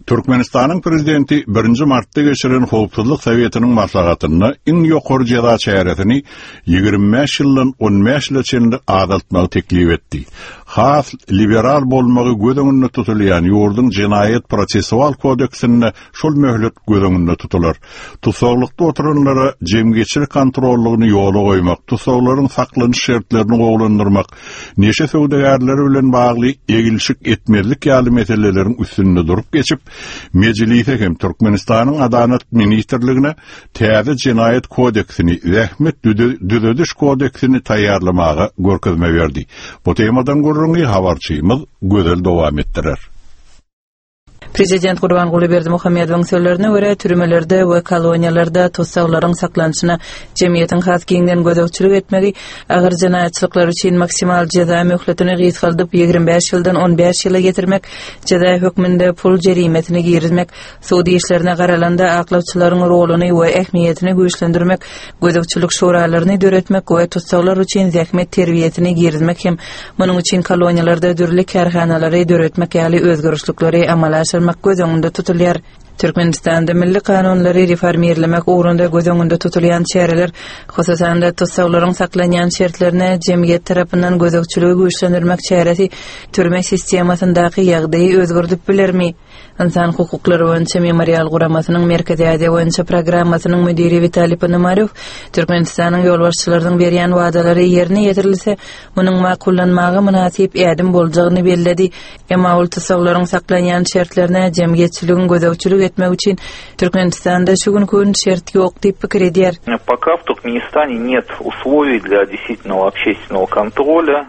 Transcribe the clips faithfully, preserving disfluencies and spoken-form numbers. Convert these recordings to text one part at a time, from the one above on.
Türkmenistan'ın prezidenti birinci martda geçiren Howpsuzlyk Sowetiniň maslahatyna iň ýokary jaza çäretini ýygrimi beş ýyldan on beş ýyla çenli azaltmagy teklip etdi. Has liberal bolmagy gödüňünde tutulýan ýurdun Jinayet Prosessual kodeksinde şol möhlet gödüňünde tutular. Tusaklykda oturanlara jemgyçilik kontrollugyny ýola goýmak, tusawlaryň saklanyş şertlerini gowlandyrmak, neşe söwdegärleri bilen bagly egilşik etmezlik ýaly meseleleriň üstünde durup geçip Meclise hem Türkmenistan'ın Adalet Ministerliğine täze Jinayet kodeksini, Rahmet düzediş kodeksini taýýarlamaga görkezme berdi. Bu temadan gurrungy habarçymyz Gözel dowam etdirer. Prezident Gurbanguly Berdimuhammedowyň sözlerine görä türmelerde we koloniýalarda tutsaglaryň saklanýysyna jemgyýetiň has giňden gözegçilik etmegi agyr jinaýatçylyklar üçin maksimal jaza möhletini gysgaldyp ýygrimi beş ýyldan on beş ýyla getirmek, jaza hökmünde pul jerimetini girmek, suudi işlerine garalanda aklawçylaryň roluny we ähmiýetini güýçlendirmek, gözegçilik şuralaryny döretmek we tutsaglar üçin zähmet terbiýetini girmek hem munyň üçin koloniýalarda dürli karhanalary döretmek ýaly özgörüşlikleri amala mak gözüňünde tutulýar. Türkmenistanda milli kanunlary reformerlemek uğrunda gözüňünde tutulýan çäreler, hususan da tutsaglaryň saklanýan şertlerine jemgyýet tarapyndan gözegçiligi güýçlendirmek çäresi türme sistemasyndaky ýagdaýy özgürdüp bilermi? İnsan hukuklary boýunça memorial guramasynyň merkezi Aziýa boýunça programmasynyň müdiri Vitali Ponomarew Türkmenistanyň ýolbaşçylarynyň berýän wadalary ýerine ýetirilse, munyň makullanmagy münasip ädim boljagyny bellädi. Emma ol tutsaglaryň saklanýan şertlerine jemgyýetçiligin gözegçilik etmek üçin Türkmenistanda şu günkü şert ýok diýip pikir edýär. Пока в Туркменистане нет условий для действительного общественного контроля.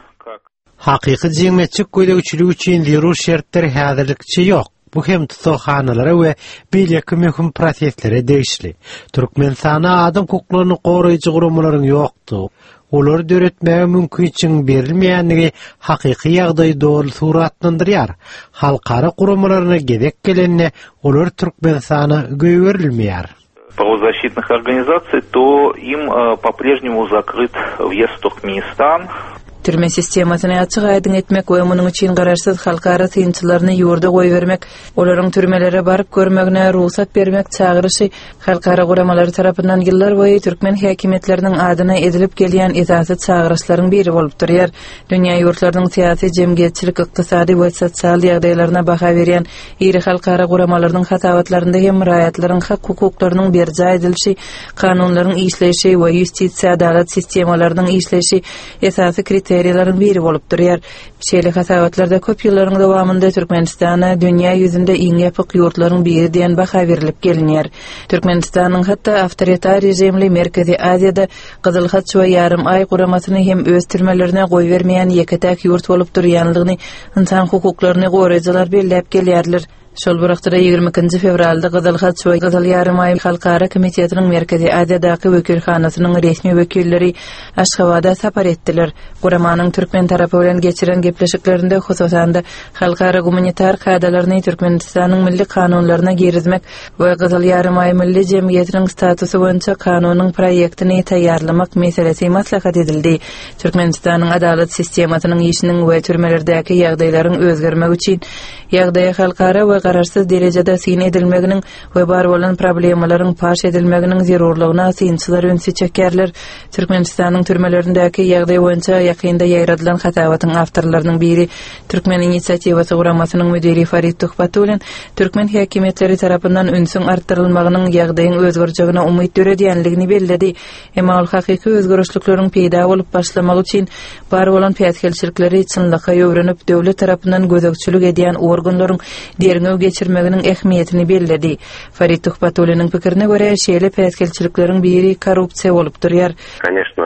Hakyky jemgyýetçilik gözegçiligi üçin zerur şertler häzirlikçi ýok. Bu hem tutsakhanalary we beýleki möhüm proseslere degişli. Türkmenistana adam hukuklaryny goraýjy guramalaryň ýokdy. Olar döretmäge mümkinçiň berilmeýänligi hakyky ýagdaý dogry suratlandyrýar. Halkara guramalaryna gedek gelenine olar Türkmenistana göýberilmeýär. Правозащитных организаций, то им по-прежнему закрыт въезд в Туркменистан. Türme sistemasyny açyk aýdyn etmek we munyň üçin garaşsyz halkara tynçylaryny ýurda goýbermek, olaryň türmelere baryp görmegine ruhsat bermek çagyryşy halkara guramalary tarapyndan ýyllar boýy türkmen häkimetläriniň adyna edilip gelýän esasy çagyryşlaryň biri bolup durýar. Dünýä ýurtlarynyň syýasy, jemgyýetçilik, ykdysady we sosial ýagdaýlaryna baha berýän iri halkara guramalarynyň hatawatlarynda hem raýatlaryň hak hukuklarynyň berja edilişi, kanunlaryň işleşi we ýustisiýa adalet sistemalarynyň işleşi esasy kriteriýalaryň biri bolup durýar. Şeýle hasawatlarda köp ýyllaryň dowamında Türkmenistana dünýä ýüzünde iň ýapyk ýurtlaryň biri diýen baha berilip gelinýär. Türkmenistanyň hatda awtoritar rejimli Merkezi Aziýada Gyzyl Hat we ýarym ay guramasyny hem öz türmelerine goýbermeýän ýeketäk ýurt bolup durýanlygyny insan hukuklaryny goraýjylar belläp gelýärler. Şol wagtda ýygrimi ikinji fevralda Gyzyl Hat we Gyzyl ýarym ay halkara komitetiniň Merkezi Aziýadaky wekilhanasynyň resmi wekilleri Aşgabatda sapar etdiler. Guramanyň türkmen tarapy bilen geçiren gepleşiklerinde hususan da halkara humanitar kadalaryny Türkmenistanyň milli kanunlaryna girizmek we Gyzyl ýarym ay milli jemgyýetiniň statusy boýunça kanunyň proýektini taýýarlamak meselesi maslahat edildi. Türkmenistanyň adalet sistemasynyň işiniň we türmelerdäki ýagdaýlaryň özgermegi üçin ýagdaýy halkara we garaşsyz derejede syn edilmeginiň we bar bolan problemalaryň paş edilmeginiň zerurlygyna synçylar öňsi çekerler. Türkmenistanyň türmelerindäki ýagdaý boýunça ýakynda ýaýradylan hatawatyň awtorlarynyň biri Türkmen inisiatiwasy guramasynyň müdiri Farid Tuhbatulen türkmen häkimetleri tarapyndan ünsüň artdyrylmagynyň ýagdaýyň özgörjegine umyt döredýänligini belledi. Emma ol hakyky özgörüşlikleriň peýda bolup başlamak üçin bar bolan päýtgelçilikleri çynlyga ýöwrenip döwlet tarapyndan gözegçilik edýän organlaryň derňew geçirmeginiň ähmiýetini belledi. Farid Tuhbatulenň pikirine görä şeýle päýtgelçilikleriň biri korrupsiýa bolup durýar. Конечно,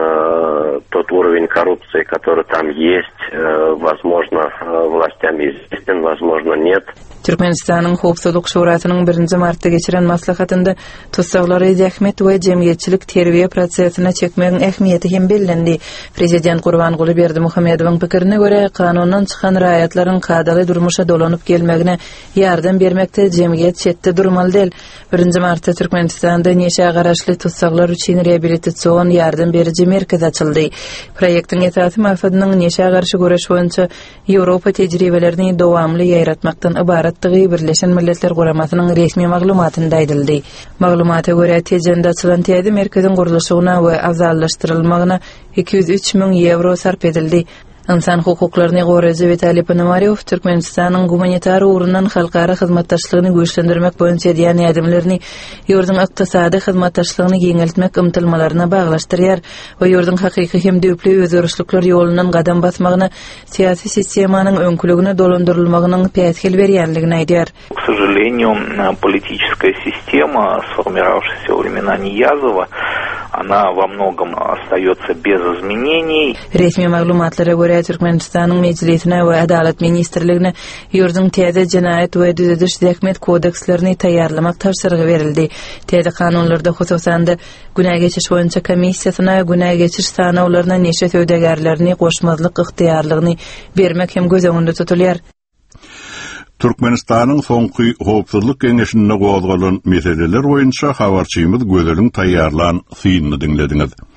тот уровень коррупции, который там есть, возможно, властям известен, возможно, нет. Türkmenistanyň Howpsuzlyk şurasynyň birinji martda geçiren maslahatynda tutsaglary zähmet we jemgyýetçilik terbiýe prosesine çekmegiň ähmiýeti hem bellendi. Prezident Gurbanguly Berdimuhammedowyň pikirine görä kanundan çykan raýatlaryň kadaly durmuşa dolanyp gelmegine ýardam bermekde jemgyýet çetde durmaly däl. birinji martda Türkmenistanda neşe garaşly tutsaglar üçin reabilitasiýon ýardam berici merkez açyldy. Proýektiň esasy maksadynyň neşe garşy göreş boýunça Ýewropa tejribelerini dowamly ýaýratmakdan ibarat atdygy Birleşen Milletler Guramasynyň resmi maglumatynda aýdyldy. Maglumata görä tejende açylan täze merkeziň gurulşyna we azallaşdyrylmagyna iki yüz üç miň euro sarf edildi. İnsan hukuklaryny goraýjy Vitaliy Ponomaryov Türkmenistanyň humanitar urundan halkara hyzmatdaşlygyny güýçlendirmek boýunça diýen ýardymlaryny ýurdun ykdysady hyzmatdaşlygyny giňeltmek ymtylmalaryna baglaşdyrýar we ýurdun hakyky hem düýpli özgörüşlikler ýolundan gadam basmagyna syýasy sistemanyň öňküligine dolandyrylmagynyň päsgel berýänligini aýdýar. К сожалению, политическая система, сформировавшаяся во времена Ниязова, она во многом остается без изменений. Resmi maglumatlara görä Türkmenistanyň meclisine we Adalet ministrligine ýurdun täze jenaýat we düzediş zähmet kodekslerini taýýarlamak tapşyrygy berildi. Täze kanunlarda hususan da günä geçiş boýunça komissiýasyna günä geçiş sanawlaryna neşe söwdegärlerini goşmazlyk yktyýarlygyny bermek hem göz öňünde tutulýar. Türkmenistanyň soňky howpsuzlyk geňeşinde gozgalan meseleler boýunça habarçymyz gözüň taýýarlan synyny dinlediňiz.